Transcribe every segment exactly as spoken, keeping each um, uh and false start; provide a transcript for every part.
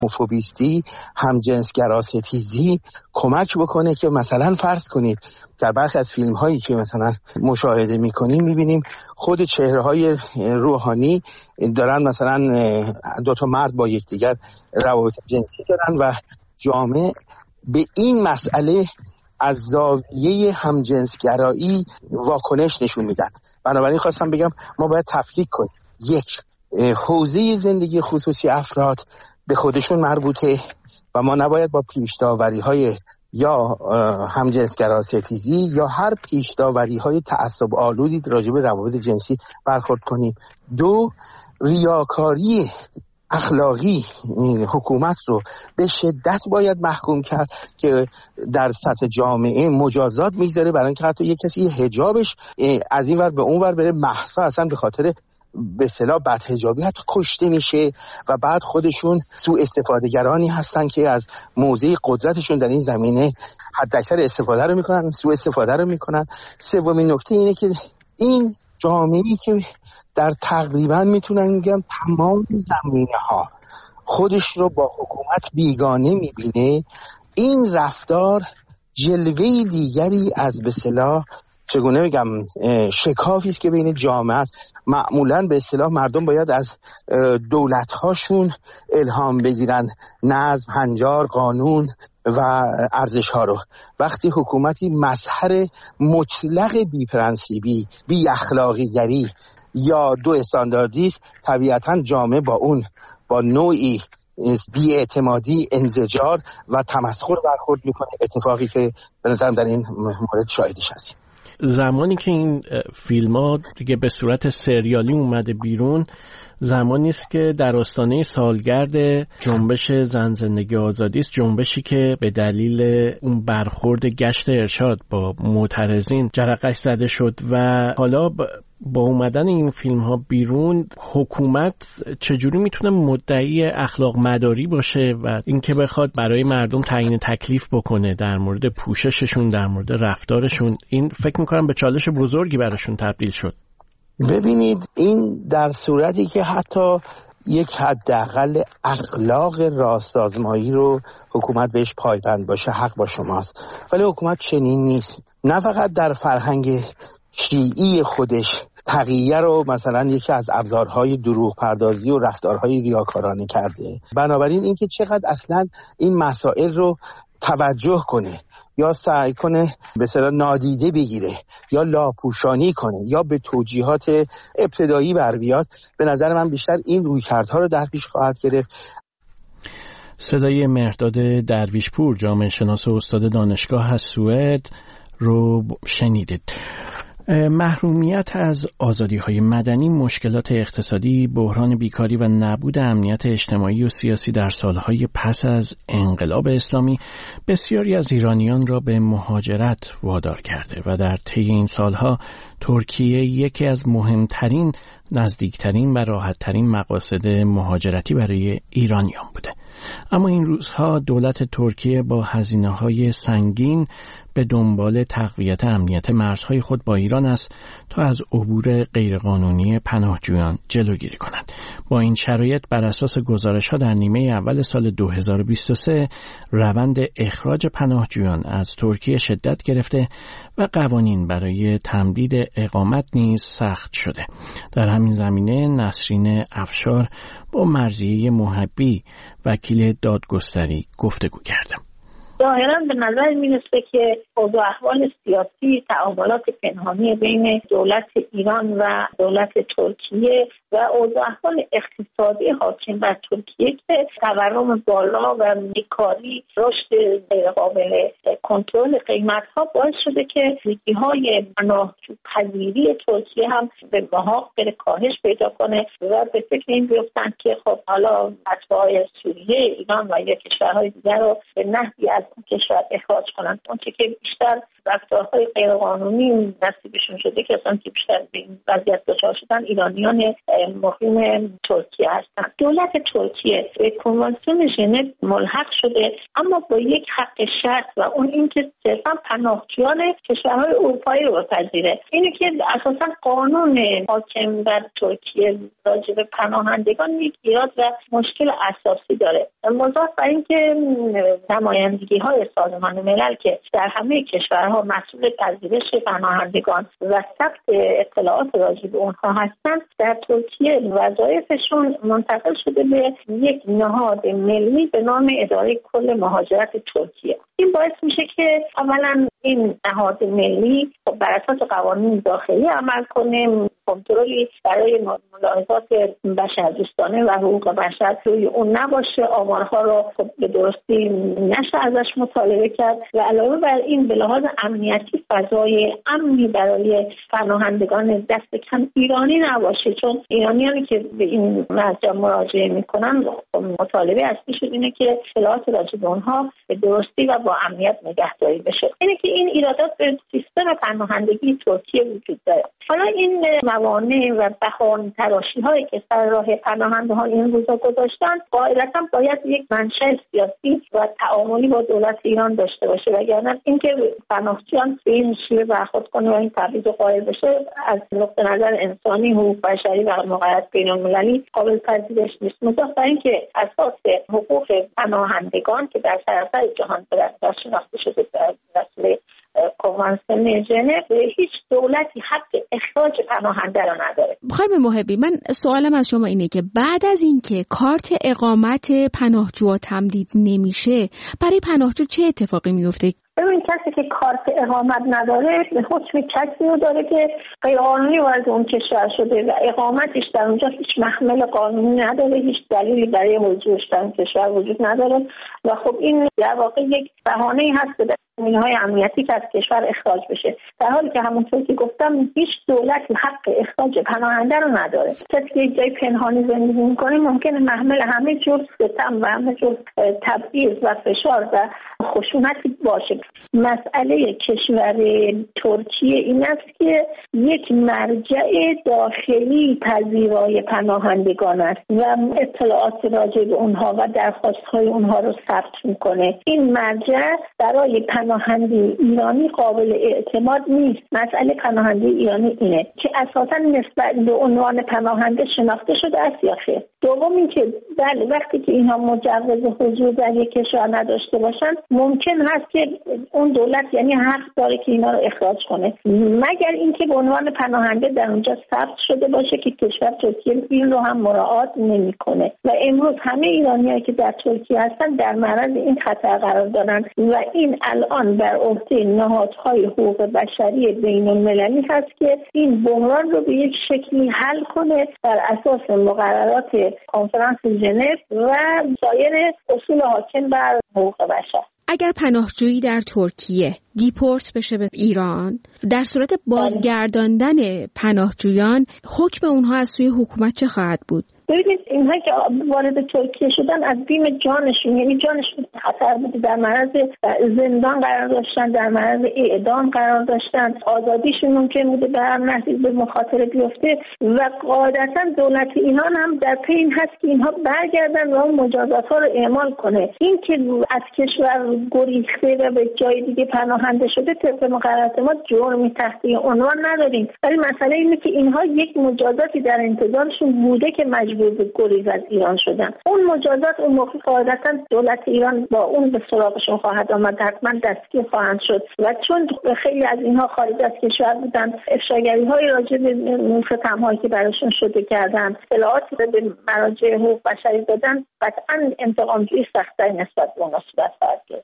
هوموفوبیستی، همجنسگراستیزی کمک بکنه که مثلا فرض کنید در برخی از فیلم هایی که مثلا مشاهده میکنیم میبینیم خود چهره های روحانی دارن مثلا دو تا مرد با یکدیگر روابط جنسی دارن و جامعه به این مسئله از زاویه همجنسگرایی واکنش نشون میدن. بنابراین خواستم بگم ما باید تفکیک کنیم. یک، حوزه زندگی خصوصی افراد به خودشون مربوطه و ما نباید با پیش‌داوری‌های یا همجنسگراستیزی یا هر پیش‌داوری‌های تعصب آلودی راجع به روابط جنسی برخورد کنیم. دو، ریاکاری اخلاقی حکومت رو به شدت باید محکوم کرد که در سطح جامعه مجازات میذاره برای اینکه حتی یک کسی حجابش از این ور به اون ور بره محض اصلا به خاطر به اصطلاح بدحجابی حتی کشته میشه و بعد خودشون سوء استفاده گرانی هستن که از موضع قدرتشون در این زمینه حداکثر استفاده رو میکنن، سوء استفاده رو میکنن. سومین نکته اینه که این جامعه‌ای که در تقریبا میتونن میگم تمام زمینه ها خودش رو با حکومت بیگانه میبینه، این رفتار جلوه دیگری از به اصطلاح چگونه بگم شکافی است که بین جامعه است. معمولا به اصطلاح مردم باید از دولت‌هاشون الهام بگیرن، نظم، هنجار، قانون و ارزش‌ها رو. وقتی حکومتی مظهر مطلق بی پرنسیبی، بی اخلاقی‌گری یا دو استانداردی است، طبیعتاً جامعه با اون با نوعی بی‌اعتمادی، انزجار و تمسخر برخورد میکنه، اتفاقی که به نظرم در این مورد شاهدش هستیم. زمانی که این فیلم ها دیگه به صورت سریالی اومده بیرون، زمانی است که در آستانه سالگرد جنبش زن زندگی آزادی است، جنبشی که به دلیل اون برخورد گشت ارشاد با معترضین جرقه‌اش زده شد و حالا با اومدن این فیلم ها بیرون حکومت چجوری میتونه مدعی اخلاق مداری باشه و اینکه بخواد برای مردم تعیین تکلیف بکنه در مورد پوشششون، در مورد رفتارشون؟ این فکر میکنم به چالش بزرگی براشون تبدیل شد. ببینید این در صورتی که حتی یک حداقل اخلاق راست آزمایی رو حکومت بهش پایبند باشه حق با شماست، ولی حکومت چنین نیست. نه فقط در فرهنگ شیعی خودش تقیه رو مثلا یکی از ابزارهای دروغ پردازی و رفتارهای ریاکارانه کرده، بنابراین اینکه چقدر اصلا این مسائل رو توجه کنه یا سعی کنه به اصطلاح نادیده بگیره یا لاپوشانی کنه یا به توجیهات ابتدایی بر بیاد، به نظر من بیشتر این رویکردها رو در پیش خواهد گرفت. صدای مهرداد درویشپور، جامعه شناس و استاد دانشگاه از سوئد رو شنیدید. محرومیت از آزادی‌های مدنی، مشکلات اقتصادی، بحران بیکاری و نبود امنیت اجتماعی و سیاسی در سالهای پس از انقلاب اسلامی بسیاری از ایرانیان را به مهاجرت وادار کرده و در طی این سالها ترکیه یکی از مهمترین، نزدیکترین و راحتترین مقاصد مهاجرتی برای ایرانیان بوده. اما این روزها دولت ترکیه با هزینه‌های سنگین به دنبال تقویت امنیت مرزهای خود با ایران است تا از عبور غیرقانونی پناهجویان جلوگیری کند. با این شرایط بر اساس گزارش‌ها در نیمه اول سال دو هزار و بیست و سه روند اخراج پناهجویان از ترکیه شدت گرفته و قوانین برای تمدید اقامت نیز سخت شده. در همین زمینه نسرین افشار با مرضیه محبی وکیل دادگستری گفتگو کردم. ظاهراً به نظر میرسه که اوضاع احوال سیاسی، تعاملات پنهانی بین دولت ایران و دولت ترکیه و اوضاع احوال اقتصادی حاکم بر ترکیه که تورم بالا و بیکاری، رشد غیرقابل کنترل قیمت‌ها باعث شده که ریزی‌های پناهجوپذیری ترکیه هم به محاق بره، کاهش پیدا کنه و به فکر این بیفتن که خب حالا اتباع سوریه، ایران و یا کشورهای دیگر رو به نحوی از کشور اخراج کنند. اون که بیشتر رفتارهای غیرقانونی نصیبشون شده که اصلا که بیشتر به این وضعیت دچار شدن ایرانیان مقیم ترکیه هستند. دولت ترکیه به کنوانسیون ژنو ملحق شده، اما با یک حق شرط و اون اینکه صرفا پناهجویان کشورهای اروپایی رو بپذیره. اینه که اساسا قانون حاکم در ترکیه راجع به پناهندگان یک ایراد و مشکل اساسی داره. مضاف بر اینکه نمایندگی های سازمان ملل که در همه کشورها مسئول پذیرش پناهندگان و ثبت اطلاعات راجع به اونها هستند، در ترکیه وظایفشون منتقل شده به یک نهاد ملی به نام اداره کل مهاجرت ترکیه. این باعث میشه که اولا این نهاد ملی بر اساس قوانین داخلی عمل کنه، کنترلی برای ملاحظات بشردوستانه و حقوق بشر روی اون نباشه، آمارها رو به درستی نشه ازش مطالبه کرد و علاوه بر این به لحاظ امنیتی فضای امنی برای پناهندگان دست کم ایرانی نباشه، چون ایرانیانی که به این مرجع مراجعه میکنن مطالبه اصلیشون اینه که اطلاعات راجع به اونها به درستی و با امنیت نگهداری بشه. اینه که این ایرادات به سیستم پناهندگی ترکیه وجود داره. حالا این موانع و بهانه تراشی هایی که سر راه پناهندگان این روزا گذاشتن قاعدتا باید یک منشأ سیاسی و تعاملی با دولت ایران داشته باشه، وگرنه اینکه پناهجویان به این شیوه برخورد کنه و این تبعیض قائل بشه از نقطه نظر انسانی، حقوق بشری و مقررات بین‌المللی قابل پذیرش نیست. مضاف بر اینکه اساس حقوق پناهندگان که در سراسر جهان به رسمیت شناخته شده در رسول کنوانسیون ژنو، هیچ دولتی حق اخراج پناهنده را نداره. خانم محبی، من سوالم از شما اینه که بعد از اینکه کارت اقامت پناهجو تمدید نمیشه، برای پناهجو چه اتفاقی میفته؟ ببین، کسی که کارت اقامت نداره به حکم کسی رو داره که غیرقانونی وارد اون کشور شده و اقامتش در اونجا هیچ محمل قانونی نداره، هیچ دلیلی برای حضورش در اون کشور وجود نداره و خب این در واقع یک بهانه‌ای هست که زمینه‌های امنیتی که از کشور اخراج بشه، در حالی که همونطور که گفتم هیچ دولتی حق اخراج پناهنده رو نداره. کسی که یک جای پنهانی زندگی می‌کنه ممکنه محمل همه جور ستم و همه جور تبعیض و فشار و خشونتی باشه. مسئله کشور ترکیه این است که یک مرجع داخلی پذیرای پناهندگان است و اطلاعات راجع به اونها و درخواست‌های اونها رو ثبت می‌کنه. این مرجع برای پناهنده ایرانی قابل اعتماد نیست. مسئله پناهنده ایرانی اینه که اساساً نسبت به عنوان پناهنده شناخته شده است یا خیر. دوم اینکه بله وقتی که اینها مجوز حضور در یک کشور نداشته باشن ممکن هست که اون دولت یعنی حق داره که اینا رو اخراج کنه، مگر اینکه به عنوان پناهنده در اونجا ثبت شده باشه که کشور ترکیه این رو هم مراعات نمیکنه و امروز همه ایرانیایی که در ترکیه هستن در معرض این خطر قرار دارن و این الان بر عهده نهادهای حقوق بشری بین‌المللی هست که این بحران رو به یک شکلی حل کنه بر اساس مقررات کنفرانس ژنو و سایر اصول حاکم بر حقوق بشر. اگر پناهجویی در ترکیه دیپورت بشه به ایران، در صورت بازگرداندن پناهجویان حکم اونها از سوی حکومت چه خواهد بود؟ ببینید اینها که وارد ترکیه شدن از بیم جانشون، یعنی جانشون خطر بوده، در معرض زندان قرار داشتن، در معرض اعدام قرار داشتن، آزادیشون ممکن بوده به هر نحوی به مخاطره بیفته و قاعدتا دولت ایران هم در پی این هست که اینها برگردن و اون مجازات ها رو اعمال کنه. این که از کشور گریخته و به جای دیگه پناهنده شده طبق مقررات ما جرمی تحت عنوان نداریم، ولی مسئله اینه که اینها یک مجازاتی در انتظارشون بوده که مجبور به گریز از ایران شدن. اون مجازات اون موقع قاعدتا دولت ایران با اون به سراغشون خواهد آمد، حتما دستگیر خواهند شد و چون خیلی از اینها خارج از کشور بودن، افشاگری های راجع به ستم‌هایی که براشون شده کردن، اطلاعاتی به مراجع حقوق بشری دادن، قطعا انتقام‌جویی سخت‌تری نسبت به اونها صورت خواهد گرفت.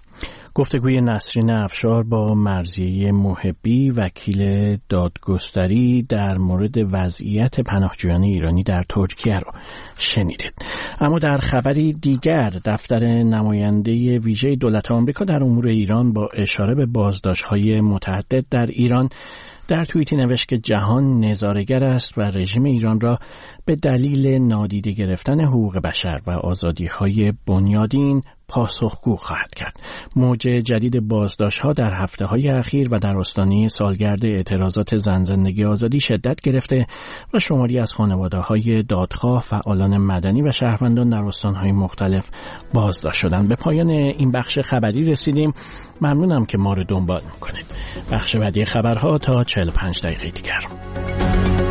گفتگوی نسرین افشار با مرضیه محبی وکیل دادگستری در مورد وضعیت پناهجویان ایرانی در ترکیه رو شنیدید. اما در خبری دیگر دفتر نماینده ویژه دولت آمریکا در امور ایران با اشاره به بازداشت‌های متعدد در ایران در توییتی نوشت که جهان نظاره‌گر است و رژیم ایران را به دلیل نادیده گرفتن حقوق بشر و آزادی‌های بنیادین پاسخگو خواهد کرد. موج جدید بازداشت‌ها در هفته‌های اخیر و در آستانه سالگرد اعتراضات زن زندگی آزادی شدت گرفته و شماری از خانواده‌های دادخواه، فعالان مدنی و شهروندان در استان‌های مختلف بازداشت شدند. به پایان این بخش خبری رسیدیم. ممنونم که ما رو دنبال می‌کنید. بخش بعدی خبرها تا چهل و پنج دقیقه دیگر.